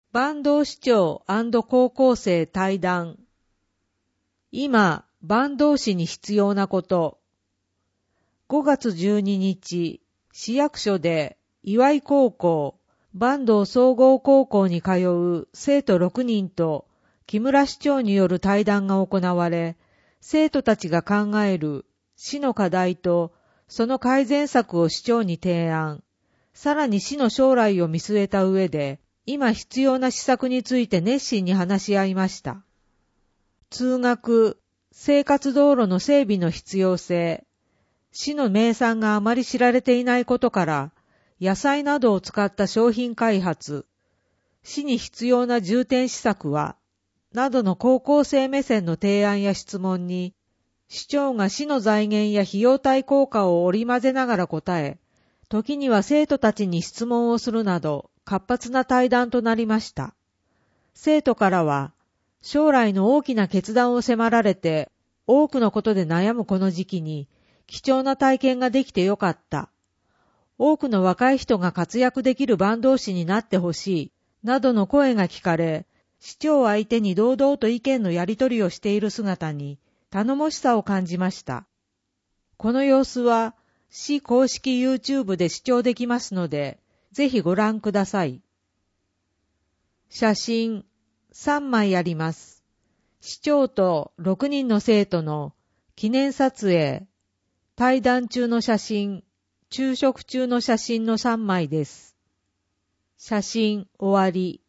坂東市長&高校生対談。今、坂東市に必要なこと。5月12日、市役所で岩井高校、坂東総合高校に通う生徒6人と木村市長による対談が行われ、生徒たちが考える市の課題とその改善策を市長に提案、さらに市の将来を見据えた上で、今必要な施策について熱心に話し合いました。通学、生活道路の整備の必要性、市の名産があまり知られていないことから、野菜などを使った商品開発、市に必要な重点施策は、などの高校生目線の提案や質問に、市長が市の財源や費用対効果を織り交ぜながら答え、時には生徒たちに質問をするなど、活発な対談となりました。生徒からは、将来の大きな決断を迫られて、多くのことで悩むこの時期に、貴重な体験ができてよかった。多くの若い人が活躍できる坂東市になってほしい、などの声が聞かれ、市長相手に堂々と意見のやり取りをしている姿に、頼もしさを感じました。この様子は、市公式 YouTube で視聴できますので、ぜひご覧ください。写真3枚あります。市長と6人の生徒の記念撮影、対談中の写真、昼食中の写真の3枚です。写真終わり。